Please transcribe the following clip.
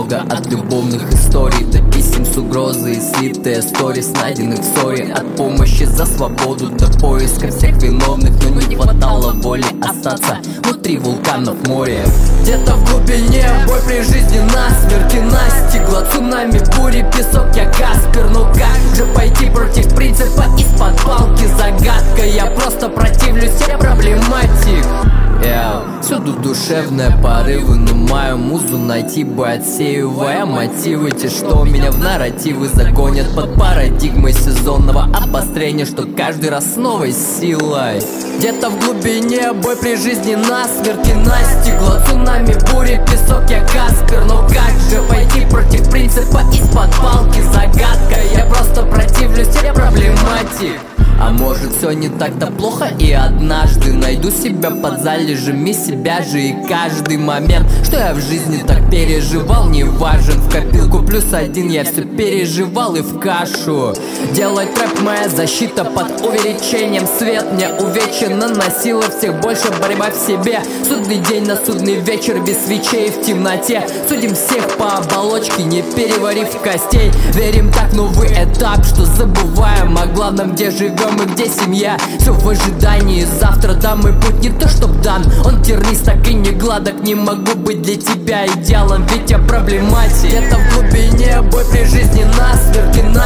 свобода от любовных историй, до писем с угрозой и слитые сторис, найденных в ссоре. От помощи за свободу до поиска всех виновных, но не хватало воли остаться внутри вулканов море. Где-то в глубине бой при жизни насмерть, и настигла цунами, бури, песок, я Каспер. Ну как же пойти против принципа из-под палки? Загадка, я просто противлюсь, я проблематик. Всюду душевные порывы, но мою музу найти бы, отсеивая мотивы. Те, что меня в нарративы загонят под парадигмой сезонного обострения, что каждый раз с новой силой. Где-то в глубине бой при жизни насмерть, и настигла цунами, бури, песок, я Каспер. Но как же пойти против принципа из-под палки? Загадка, я просто противлюсь, я проблематик. А может все не так-то плохо, и однажды найду себя под залежами себя же. И каждый момент, что я в жизни так переживал, не важен. В копилку +1 я все переживал и в кашу. Делать рэп моя защита под увеличением. Свет мне увечья наносила всех больше, борьба в себе. Судный день на судный вечер, без свечей в темноте. Судим всех по оболочке, не переварив костей. Верим так, новый этап, что забываем о главном, где живем и где семья. Все в ожидании, завтра да, мой путь не то чтоб дан. Он тернист, так и не гладок, не могу быть для тебя идеалом, ведь я проблематик. Где-то в глубине бой при жизни насмерть, и